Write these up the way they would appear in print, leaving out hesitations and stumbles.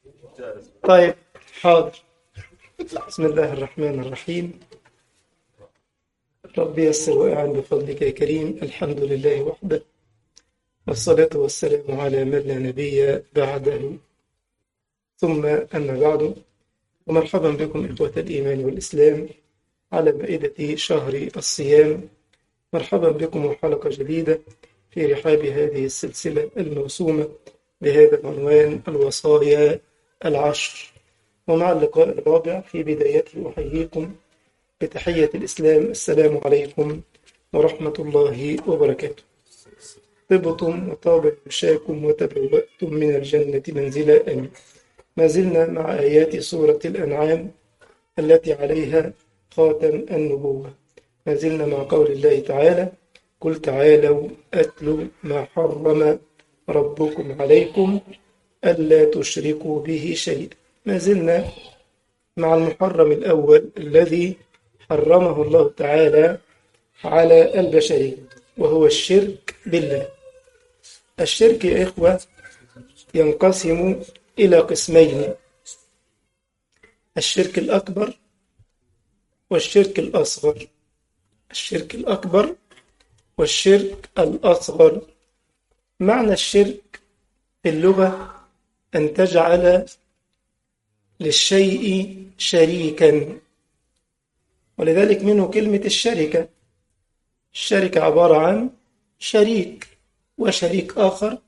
طيب، حاضر. بسم الله الرحمن الرحيم. ربي يسر وأعن بفضلك يا كريم. الحمد لله وحده، والصلاة والسلام على من لا نبي بعده، ثم أما بعد. ومرحبا بكم إخوة الإيمان والإسلام على مائدة شهر الصيام. مرحبا بكم وحلقة جديدة في رحاب هذه السلسلة الموسومة بهذا العنوان: الوصايا العشر. ومع اللقاء الرابع في بدايته أحييكم بتحية الإسلام: السلام عليكم ورحمة الله وبركاته. طبتم وطاب مشاكم وتبوأتم من الجنة منزلا، آمين. ما زلنا مع آيات سورة الأنعام التي عليها خاتم النبوة. ما زلنا مع قول الله تعالى: قل تعالوا أتلوا ما حرم ربكم عليكم ألا تشركوا به شيئا. ما زلنا مع المحرم الأول الذي حرمه الله تعالى على البشرية، وهو الشرك بالله. الشرك يا إخوة ينقسم إلى قسمين: الشرك الأكبر والشرك الأصغر. الشرك الأكبر والشرك الأصغر. معنى الشرك في اللغة أن تجعل للشيء شريكا، ولذلك منه كلمة الشركة. الشركة عبارة عن شريك وشريك آخر،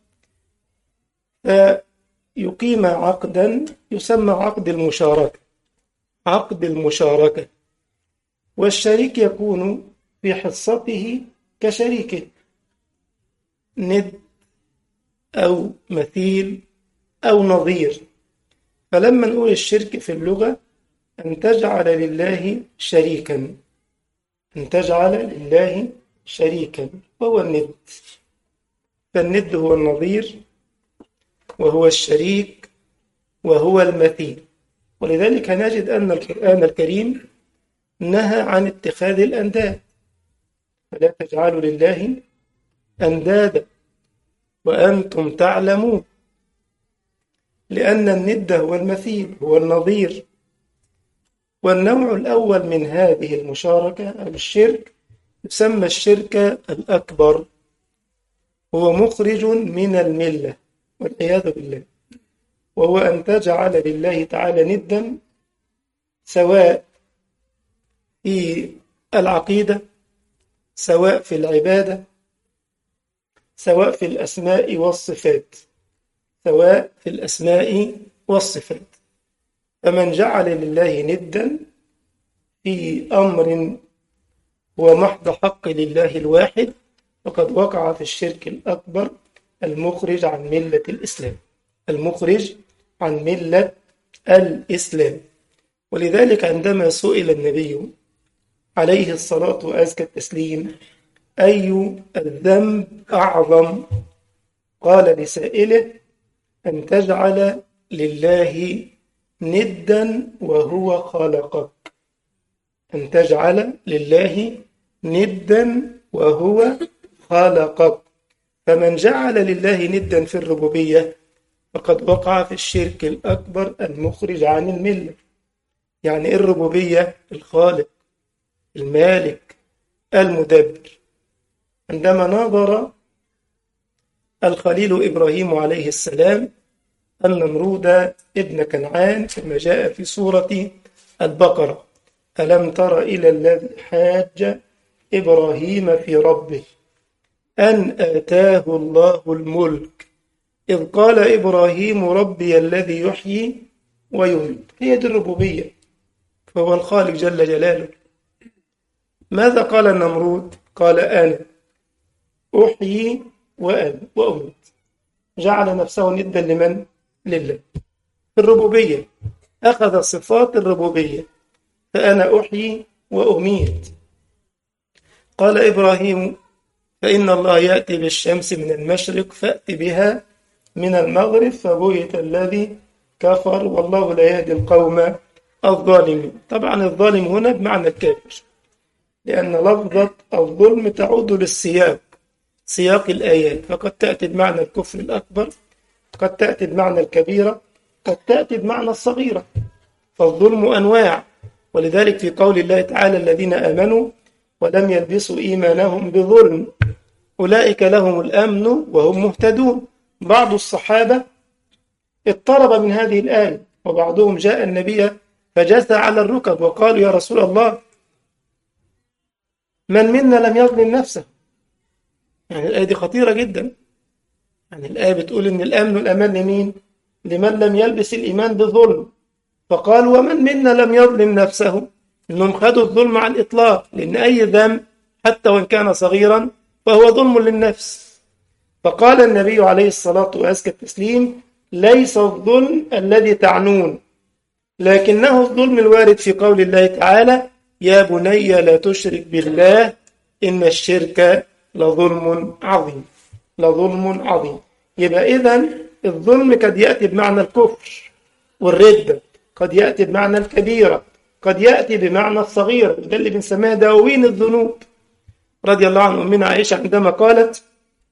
فيقيم عقدا يسمى عقد المشاركة. عقد المشاركة، والشريك يكون في حصته كشريكه، ند أو مثيل أو نظير. فلما نقول الشرك في اللغة أن تجعل لله شريكا، أن تجعل لله شريكا، وهو الند. فالند هو النظير، وهو الشريك، وهو المثيل. ولذلك نجد أن القرآن الكريم نهى عن اتخاذ الأنداد: فلا تجعلوا لله أندادا وأنتم تعلمون. لأن الند هو المثيل، هو النظير. والنوع الأول من هذه المشاركة أو الشرك يسمى الشرك الأكبر، هو مخرج من الملة والعياذ بالله، وهو أن تجعل لله تعالى ندا، سواء في العقيدة، سواء في العبادة، سواء في الأسماء والصفات. سواء في الأسماء والصفات. فمن جعل لله ندا في أمر هو محض حق لله الواحد فقد وقع في الشرك الأكبر المخرج عن ملة الإسلام. المخرج عن ملة الإسلام. ولذلك عندما سئل النبي عليه الصلاة وأزكى التسليم: أي الذنب أعظم؟ قال لسائله: أن تجعل لله ندا وهو خلقك. أن تجعل لله ندا وهو خلقك. فمن جعل لله ندا في الربوبية فقد وقع في الشرك الأكبر المخرج عن الملة. يعني إيه الربوبية؟ الخالق، المالك، المدبر. عندما نظر الخليل إبراهيم عليه السلام النمرود ابن كنعان كما جاء في سورة البقرة: ألم تر إلى الذي حاج إبراهيم في ربه أن آتاه الله الملك إذ قال إبراهيم ربي الذي يحيي ويميت. هي دي الربوبية، فهو الخالق جل جلاله. ماذا قال النمرود؟ قال: أنا أحيي وأميت. جعل نفسه ندا لمن؟ لله. في الربوبية أخذ صفات الربوبية: فأنا أحيي وأميت. قال إبراهيم: فإن الله يأتي بالشمس من المشرق فأت بها من المغرب فبهت الذي كفر والله لا يهدي القوم الظالمين. طبعا الظالم هنا بمعنى الكافر، لأن لفظة الظلم تعود للسياق، سياق الآيات، فقد تأتي بمعنى الكفر الأكبر، قد تأتي بمعنى الكبيرة، قد تأتي بمعنى الصغيرة، فالظلم أنواع. ولذلك في قول الله تعالى الذين آمنوا ولم يلبسوا إيمانهم بظلم أولئك لهم الأمن وهم مهتدون. بعض الصحابة اضطرب من هذه الآية، وبعضهم جاء النبي فجثى على الركب وقالوا يا رسول الله من منا لم يظلم نفسه. يعني الآية دي خطيرة جدا. يعني الآية بتقول إن الأمن والأمان لمين؟ لمن لم يلبس الإيمان بظلم. فقال ومن منا لم يظلم نفسه. إنهم خدوا الظلم على الإطلاق، لأن أي ذنب حتى وإن كان صغيرا فهو ظلم للنفس. فقال النبي عليه الصلاة وأزكى التسليم ليس الظلم الذي تعنون، لكنه الظلم الوارد في قول الله تعالى يا بني لا تشرك بالله إن الشرك لظلم عظيم. لظلم عظيم. يبقى إذن الظلم قد يأتي بمعنى الكفر والردة، قد يأتي بمعنى الكبيرة، قد يأتي بمعنى الصغيرة، وده اللي بنسميها دواوين الذنوب. رضي الله عن أمنا عائشة عندما قالت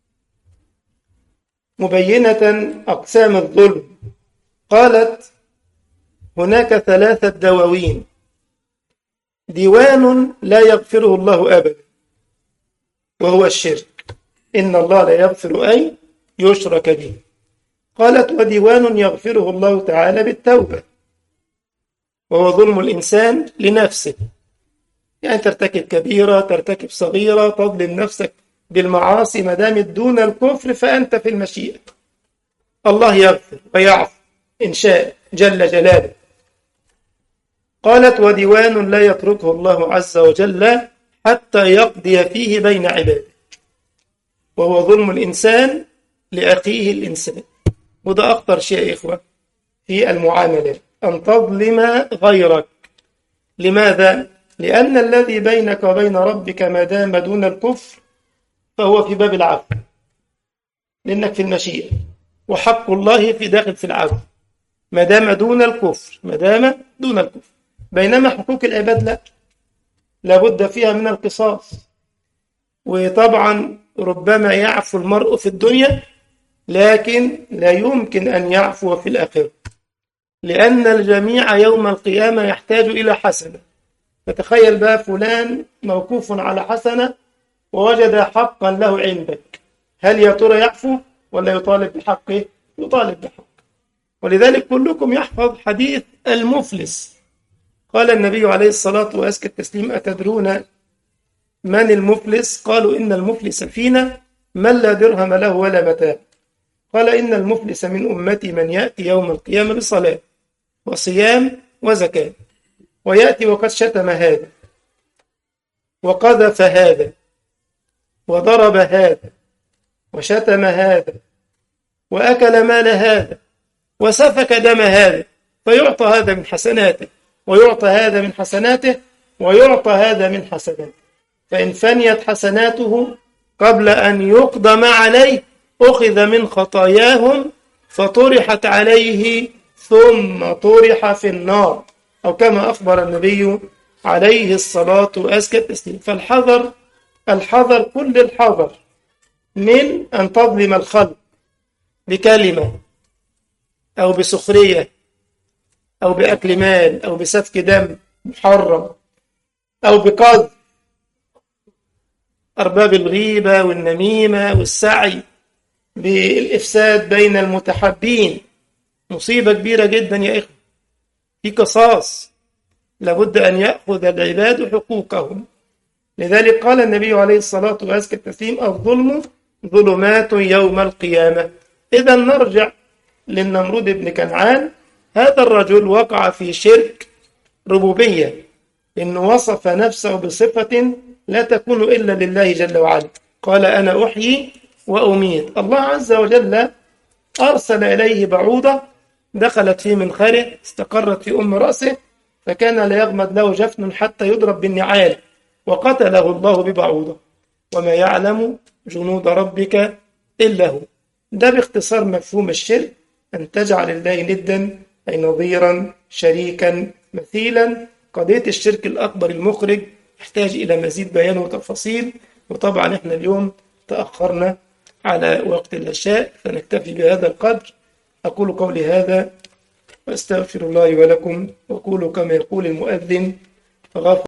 مبينة أقسام الظلم، قالت هناك 3 دواوين: ديوان لا يغفره الله أبدا وهو الشرك، إن الله لا يغفر أن يشرك به. قالت وديوان يغفره الله تعالى بالتوبة، وهو ظلم الإنسان لنفسه، يعني ترتكب كبيرة ترتكب صغيرة تظلم نفسك بالمعاصي، ما دامت دون الكفر فأنت في المشيئة، الله يغفر ويعفو إن شاء جل جلاله. قالت وديوان لا يتركه الله عز وجل حتى يقضي فيه بين عباده، وهو ظلم الإنسان لأخيه الإنسان. وده أخطر شيء يا إخوة في المعاملات، أن تظلم غيرك. لماذا؟ لأن الذي بينك وبين ربك ما دام دون الكفر فهو في باب العفو، لأنك في المشيئة، وحق الله في داخل في العفو ما دام دون الكفر، ما دام دون الكفر. بينما حقوق العباد لا، لابد فيها من القصاص. وطبعا ربما يعفو المرء في الدنيا، لكن لا يمكن أن يعفو في الآخرة، لأن الجميع يوم القيامة يحتاج إلى حسنة. فتخيل بقى فلان موقوف على حسنة ووجد حقا له عندك، هل يا ترى يعفو ولا يطالب بحقه؟ يطالب بحقه. ولذلك كلكم يحفظ حديث المفلس. قال النبي عليه الصلاة وأزكى التسليم أتدرون من المفلس؟ قالوا إن المفلس فينا من لا درهم له ولا متاع. قال إن المفلس من أمتي من يأتي يوم القيامة بصلاة وصيام وزكاة، ويأتي وقد شتم هذا وقذف هذا وضرب هذا وشتم هذا وأكل مال هذا وسفك دم هذا، فيعطى هذا من حسناته ويعطى هذا من حسناته ويعطى هذا من حسناته، فإن فنيت حسناته قبل أن يقدم عليه أخذ من خطاياهم فطرحت عليه ثم طرح في النار، أو كما أخبر النبي عليه الصلاة وأزكى التسليم. فالحذر، الحذر كل الحذر من أن تظلم الخلق بكلمة أو بسخرية أو بأكل مال أو بسفك دم محرم أو بقذف أرباب الغيبة والنميمة والسعي بالإفساد بين المتحابين. مصيبة كبيرة جدا يا إخوة، في قصاص، لابد أن يأخذ العباد حقوقهم. لذلك قال النبي عليه الصلاة وأزكى التسليم الظلم ظلمات يوم القيامة. إذا نرجع للنمرود بن كنعان. هذا الرجل وقع في شرك ربوبية، إنه وصف نفسه بصفة لا تكون إلا لله جل وعلا. قال أنا أحيي وأميت. الله عز وجل أرسل إليه بعوضة دخلت في منخره استقرت في أم رأسه، فكان لا يغمد له جفن حتى يضرب بالنعال، وقتله الله ببعوضة. وما يعلم جنود ربك إلا هو. ده باختصار مفهوم الشرك، أن تجعل الله ندا أي نظيرا شريكا مثيلا. قضية الشرك الأكبر المخرج يحتاج إلى مزيد بيان وتفاصيل، وطبعا إحنا اليوم تأخرنا على وقت العشاء، فنكتفي بهذا القدر. أقول قولي هذا وأستغفر الله ولكم، وقولوا كما يقول المؤذن غفر